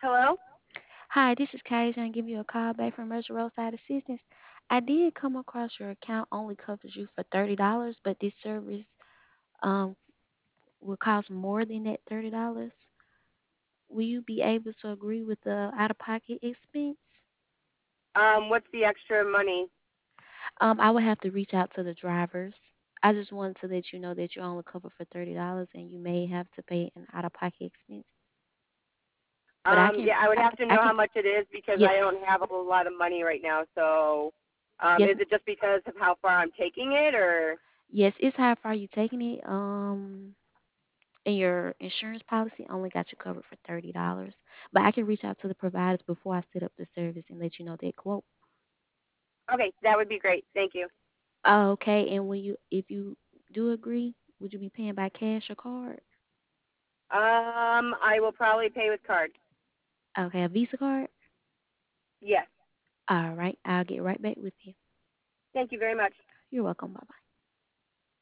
Hello? Hi, this is Kasia. I'm giving you a call back from Mercer Roadside Assistance. I did come across your account only covers you for $30, but this service um will cost more than that $30. Will you be able to agree with the out-of-pocket expense? What's the extra money? I would have to reach out to the drivers. I just wanted to let you know that you're only covered for $30 and you may have to pay an out-of-pocket expense. But I can, Yeah, I would I have can, to I know can. how much it is because Yes, I don't have a whole lot of money right now. So, yes, is it just because of how far I'm taking it, or? yes. It's how far you taking it. And your insurance policy only got you covered for $30. But I can reach out to the providers before I set up the service and let you know that quote. Okay, that would be great. Thank you. Okay, and if you do agree, would you be paying by cash or card? I will probably pay with card. Okay, a Visa card? Yes. All right, I'll get right back with you. Thank you very much. You're welcome. Bye bye.